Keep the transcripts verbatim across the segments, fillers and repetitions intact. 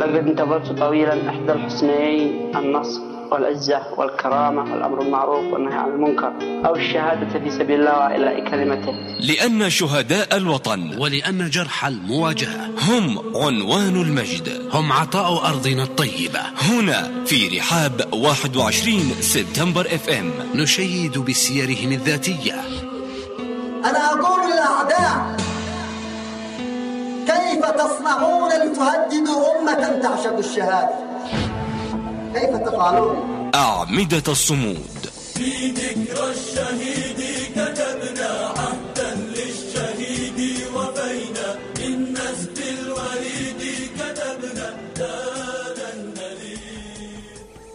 لقد انتظرت طويلا إحدى الحسنيين، النصر والعزة والكرامة والأمر المعروف والنهي عن المنكر، أو الشهادة في سبيل الله وإعلاء كلمته. لأن شهداء الوطن ولأن جرح المواجهة هم عنوان المجد، هم عطاء أرضنا الطيبة. هنا في رحاب واحد وعشرين سبتمبر اف ام نشيد بسيرهم الذاتية. أنا أقول للأعداء: كيف تصنعون لتهددوا أمة تعشق الشهادة؟ كيف تفعلون؟ أعمدة الصمود. في ذكرى الشهيد كتبنا عهدا للشهيد وفينا، من نسب الوليد كتبنا دانا النليل.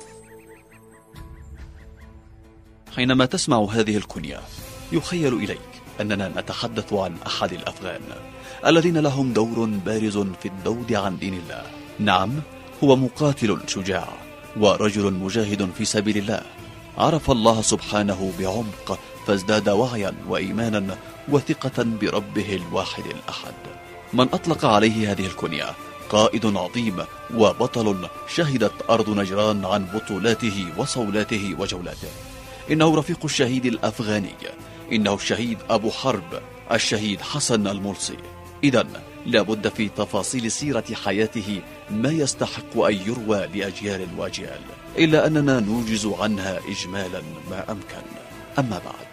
حينما تسمع هذه الكنية يخيل إليك أننا نتحدث عن أحد الأفغان الذين لهم دور بارز في الذود عن دين الله. نعم، هو مقاتل شجاع ورجل مجاهد في سبيل الله، عرف الله سبحانه بعمق فازداد وعيا وإيمانا وثقة بربه الواحد الأحد. من أطلق عليه هذه الكنية قائد عظيم وبطل شهدت أرض نجران عن بطولاته وصولاته وجولاته. إنه رفيق الشهيد الأفغاني، إنه الشهيد أبو حرب، الشهيد حسن الملصي. إذن لابد في تفاصيل سيرة حياته ما يستحق أن يروى لأجيال وأجيال، إلا أننا نوجز عنها إجمالا ما أمكن. أما بعد،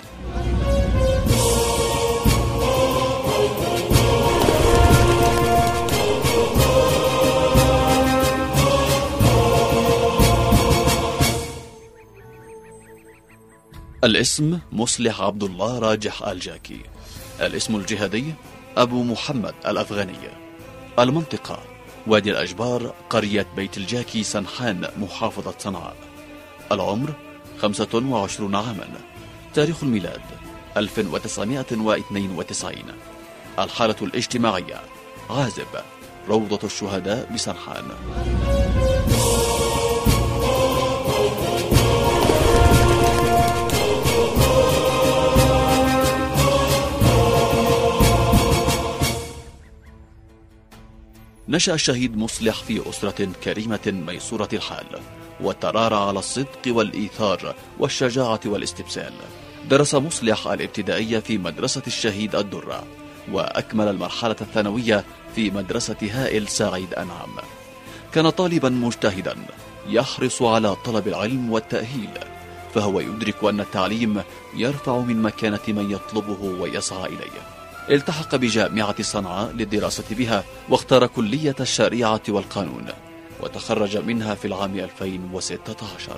الاسم مصلح عبد الله راجح الجاكي. الاسم الجهادي أبو محمد الأفغاني. المنطقة وادي الأجبار، قرية بيت الجاكي، سنحان، محافظة صنعاء. العمر خمسة وعشرون عاما. تاريخ الميلاد ألف وتسعمائة واثنين وتسعين. الحالة الاجتماعية عازب، روضة الشهداء بسنحان. نشأ الشهيد مصلح في أسرة كريمة ميسورة الحال، وترعرع على الصدق والإيثار والشجاعة والاستبسال. درس مصلح الابتدائية في مدرسة الشهيد الدرة، وأكمل المرحلة الثانوية في مدرسة هائل سعيد أنعم. كان طالبا مجتهدا يحرص على طلب العلم والتأهيل، فهو يدرك أن التعليم يرفع من مكانة من يطلبه ويسعى إليه. التحق بجامعة صنعاء للدراسة بها، واختار كلية الشريعة والقانون، وتخرج منها في العام ألفين وستة عشر.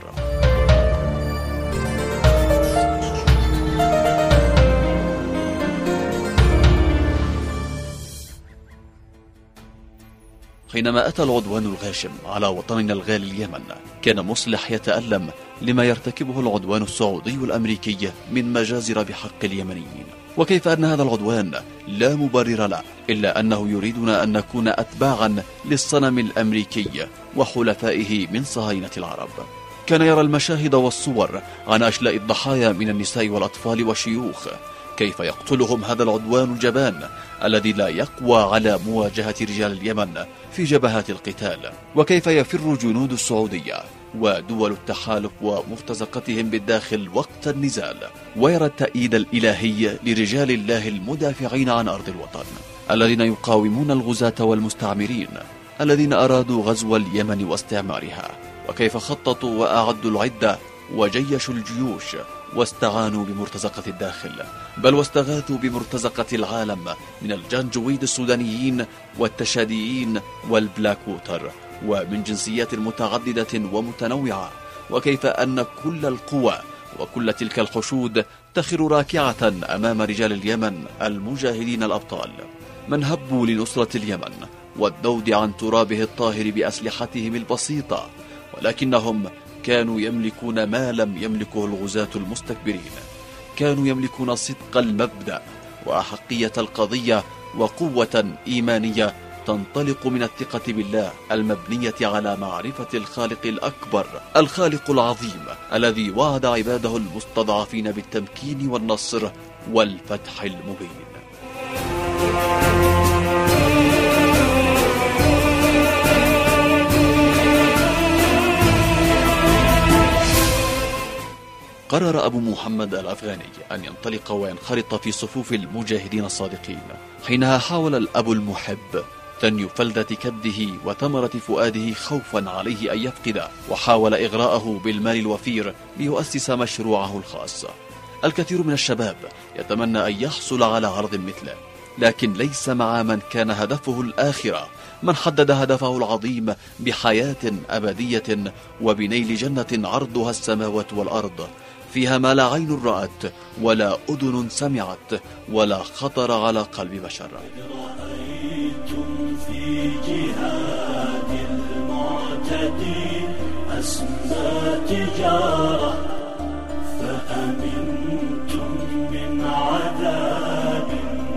حينما أتى العدوان الغاشم على وطننا الغالي اليمن، كان مصلح يتألم لما يرتكبه العدوان السعودي الأمريكي من مجازر بحق اليمنيين. وكيف أن هذا العدوان لا مبرر له، إلا أنه يريدنا أن نكون أتباعا للصنم الأمريكي وحلفائه من صهاينة العرب. كان يرى المشاهد والصور عن أشلاء الضحايا من النساء والأطفال والشيوخ، كيف يقتلهم هذا العدوان الجبان الذي لا يقوى على مواجهة رجال اليمن في جبهات القتال، وكيف يفر جنود السعودية ودول التحالف ومرتزقتهم بالداخل وقت النزال، ويرى التأييد الإلهي لرجال الله المدافعين عن أرض الوطن الذين يقاومون الغزاة والمستعمرين الذين أرادوا غزو اليمن واستعمارها، وكيف خططوا وأعدوا العدة وجيشوا الجيوش واستعانوا بمرتزقة الداخل، بل واستغاثوا بمرتزقة العالم من الجنجويد السودانيين والتشاديين والبلاك ووتر ومن جنسيات متعددة ومتنوعة، وكيف أن كل القوى وكل تلك الحشود تخر راكعة أمام رجال اليمن المجاهدين الأبطال، من هبوا لنصرة اليمن والذود عن ترابه الطاهر بأسلحتهم البسيطة، ولكنهم كانوا يملكون ما لم يملكه الغزاة المستكبرين. كانوا يملكون صدق المبدأ وأحقية القضية وقوة إيمانية تنطلق من الثقة بالله المبنية على معرفة الخالق الأكبر، الخالق العظيم الذي وعد عباده المستضعفين بالتمكين والنصر والفتح المبين. قرر أبو محمد الأفغاني أن ينطلق وينخرط في صفوف المجاهدين الصادقين. حينها حاول الأب المحب ثني فلذة كبده وثمرة فؤاده خوفا عليه أن يفقد، وحاول إغراءه بالمال الوفير ليؤسس مشروعه الخاص. الكثير من الشباب يتمنى أن يحصل على عرض مثله، لكن ليس مع من كان هدفه الآخرة، من حدد هدفه العظيم بحياة أبدية وبنيل جنة عرضها السماوات والأرض، فيها ما لا عين رأت ولا أذن سمعت ولا خطر على قلب بشر. رأيتم في جهاد المعتدي أسمى تجارة، فأمنتم من عذاب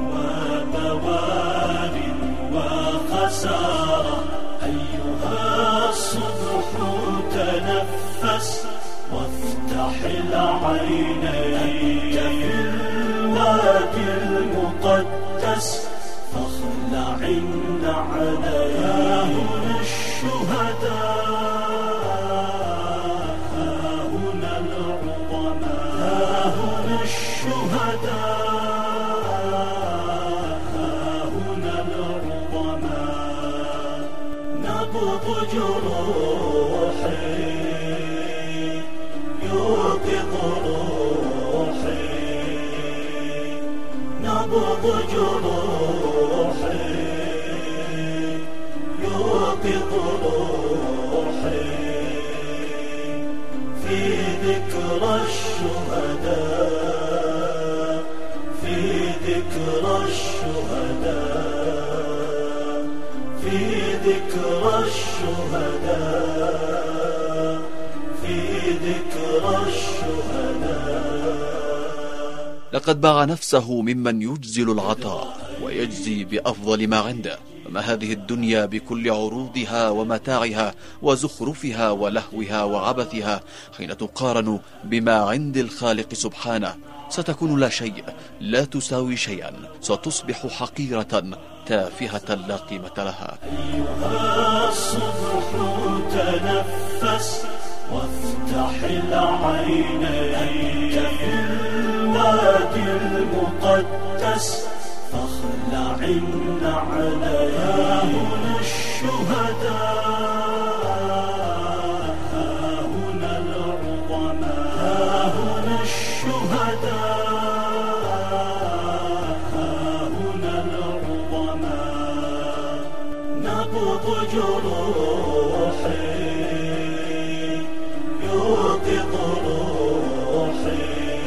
وبوار وخسارة. أيها الصبح تنفس وافتح العينين في الوادي المقدس، فاخلع النعلين. ها هنا الشهداء، ها هنا العظماء، ها هنا الشهداء، ها هنا العظماء. نبض جروحي يوقظ روحي، نبض جروحي يوقظ روحي، في ذكرى الشهداء، في ذكرى الشهداء، في ذكرى الشهداء، في ذكرى الشهداء. لقد باع نفسه ممن يجزل العطاء ويجزي بأفضل ما عنده. فما هذه الدنيا بكل عروضها ومتاعها وزخرفها ولهوها وعبثها حين تقارن بما عند الخالق سبحانه؟ ستكون لا شيء، لا تساوي شيئا، ستصبح حقيرة تافهة لا قيمة لها. أيها الصبح تنفس وافتح العينين في الوادي المقدس، فاخلع النعلين. ها هنا الشهداء، ها هنا العظماء، ها هنا الشهداء، ها هنا العظماء. نبض جروحي يوقظ روحي،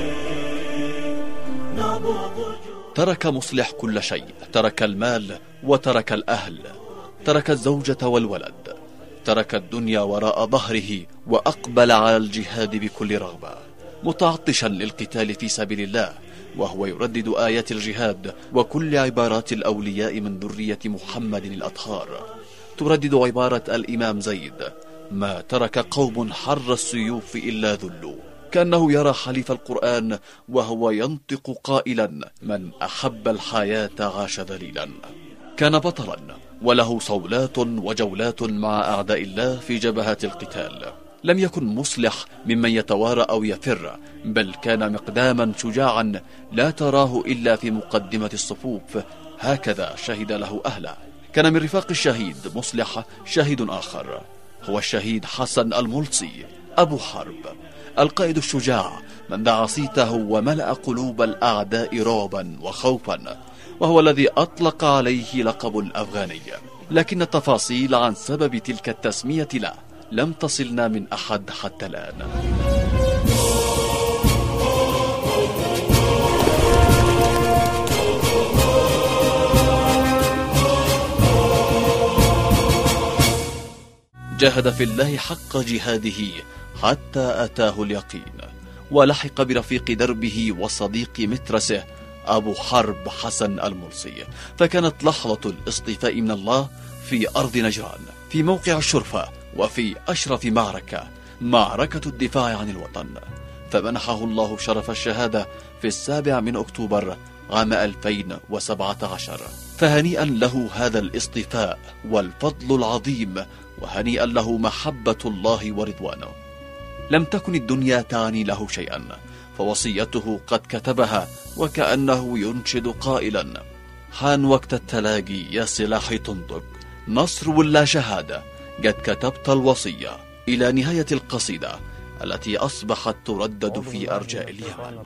نبض جروحي. ترك مصلح كل شيء، ترك المال وترك الأهل، ترك الزوجة والولد، ترك الدنيا وراء ظهره وأقبل على الجهاد بكل رغبة، متعطشا للقتال في سبيل الله، وهو يردد آيات الجهاد وكل عبارات الأولياء من ذرية محمد الأطهار. تردد عبارة الإمام زيد: ما ترك قوم حر السيوف إلا ذلوا، كأنه يرى حليف القرآن وهو ينطق قائلا: من أحب الحياة عاش ذليلا. كان بطلا وله صولات وجولات مع أعداء الله في جبهات القتال. لم يكن مصلح ممن يتوارى أو يفر، بل كان مقداما شجاعا لا تراه إلا في مقدمة الصفوف، هكذا شهد له أهله. كان من رفاق الشهيد مصلح شهيد آخر، هو الشهيد حسن الملصي أبو حرب، القائد الشجاع من دعا صيته وملأ قلوب الأعداء رعبا وخوفا، وهو الذي أطلق عليه لقب الأفغاني. لكن التفاصيل عن سبب تلك التسمية له لم تصلنا من أحد حتى الآن. جاهد في الله حق جهاده حتى أتاه اليقين، ولحق برفيق دربه وصديق مترسه أبو حرب حسن الملصي. فكانت لحظة الاصطفاء من الله في أرض نجران، في موقع الشرفة، وفي أشرف معركة، معركة الدفاع عن الوطن. فمنحه الله شرف الشهادة في السابع من أكتوبر عام ألفين وسبعة عشر. فهنيئا له هذا الاصطفاء والفضل العظيم، وهنيئا له محبة الله ورضوانه. لم تكن الدنيا تعني له شيئا، فوصيته قد كتبها وكأنه ينشد قائلا: حان وقت التلاقي يا سلاحي تنطق، نصر ولا شهادة، قد كتبت الوصية. إلى نهاية القصيدة التي أصبحت تردد في أرجاء اليمن.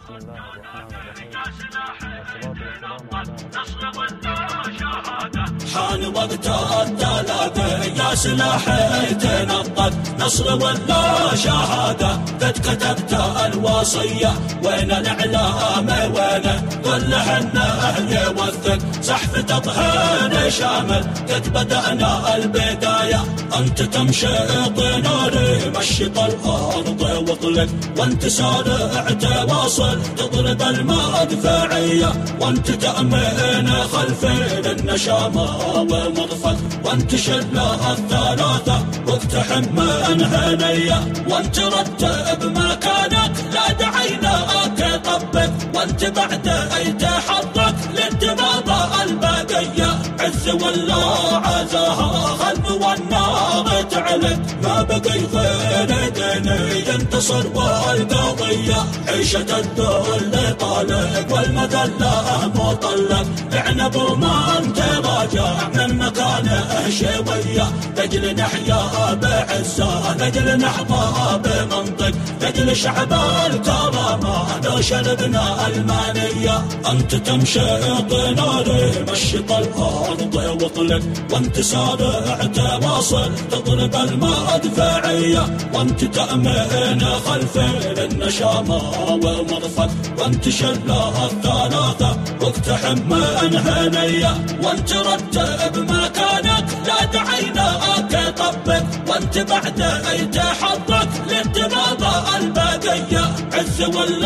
حان وقت التلاقي يا سلاحي تنطق، نصر ولا شهادة، قد كتبت الوصية. وين الإعلام وينه؟ قل لحنا يوثق، زحف تطهين شامل، قد بدأنا البداية. أنت تمشط ناري مشط الأرض واطلق، وانت سارع تواصل تضرب المدفعية، وانت تأمين خلفي للنشامة ومرفق، وانت شلة الثلاثة واقتحم من هنية، وانت رتب مكانك لا دعيناك طبق، وانت بعد اي تحرك للدماغ البقية. عز ولا عزاها خلف والنار تعلق، ما بقي غير ديني ينتصر والقضية. عيشة الذل طالق والمذلة مطلق، اعنب وما انت راجع من مكانه شوية. لجل نحيا بعزة، لجل نحظى بمنطق، لجل شعب الكرامة لو شربنا المانية. انت تمشط ناري مشط الارض واطلق، وانت سارع تواصل تضرب المدفعية، وانت تأمين خلفي للنشامة ومرفق، وانت شلة الثلاثة واقتحم من هنية، وانت رتب مكانك لا دعيناك طبق، وانت بعد اي تحرك للدماغ البقية. عز ولا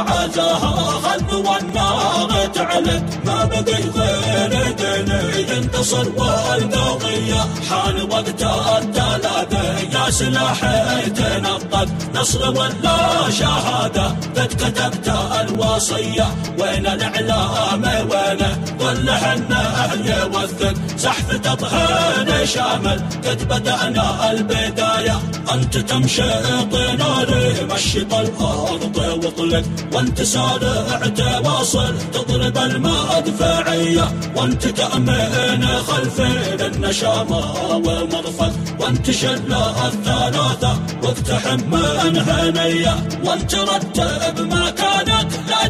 عزاها خلف والنار تعلق، ما بقي غير ديني ينتصر والقضية. حان وقت التلاقي يا سلاحي تنطق، نصر ولا شهادة، قد كتبت الوصية. وين الإعلام وينه؟ قل لحنا يوثق، زحف تطهين شامل، قد بدأنا البداية. أنت تمشط ناري مشط الأرض واطلق، وانت سارع تواصل تضرب المدفعية، وانت تأمين خلفي للنشامة ومرفق، وانت شلة الثلاثة واقتحم من هنية، وانت رتب مكانك لا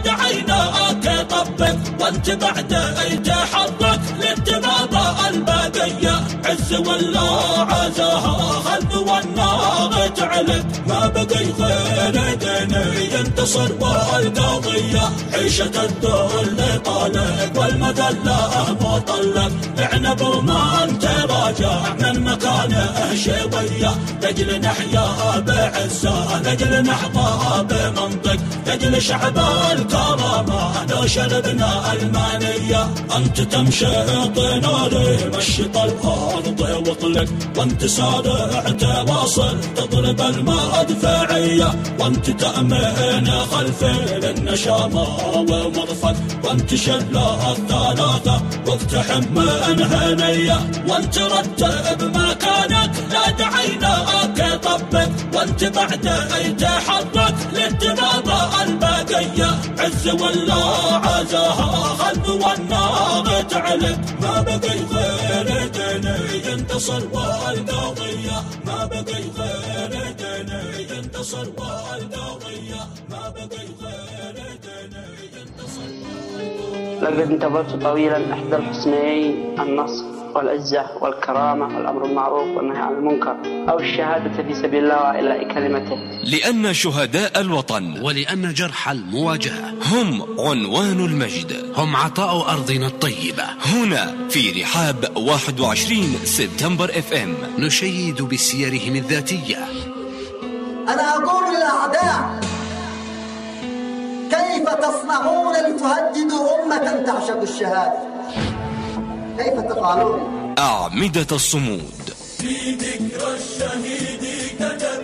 دعيناك طبق، وانت بعد اي تحرك للدماغ البقية. عز ولا عزاها خلف والنار تعلق، ما بقي غير ديني ينتصر والقضية. عيشة الذل طالق والمذلة مطلق، اعنب وما انت راجع من مكانه شوية. لجل نحيا بعزة، لجل نحظى بمنطق، لجل شعب الكرامة لو شربنا المانية. انت تمشط ناري مشط الارض واطلق، وانت سارع تواصل تضرب المدفعية، وانت تأمين خلفي للنشامة ومرفق، وانت شلة الثلاثة واقتحم من هنية، وانت رتب مكانك لا دعيناك طبق، وانت بعد اي تحرك للدماغ البقية. عز ولا عزاها خلف والنار تعلق، ما بقي غير ديني ينتصر والقضية، ما بقي غير ديني ينتصر والقضية، ما بقي غير ديني ينتصر والقضية. لقد انتظرت طويلا إحدى الحسنيين، النصر والعزة والكرامة والأمر بالمعروف والنهي عن المنكر، أو الشهادة في سبيل الله وإعلاء كلمته. لأن شهداء الوطن ولأن جرح المواجهة هم عنوان المجد، هم عطاء أرضنا الطيبة. هنا في رحاب واحد وعشرين سبتمبر اف ام نشيد بسيرهم الذاتية. أنا أقول للأعداء: كيف تصنعون لتهددوا أمة تعشق الشهادة؟ كيف تفعلون؟ أعمدة الصمود في ذكرى الشهيد كتب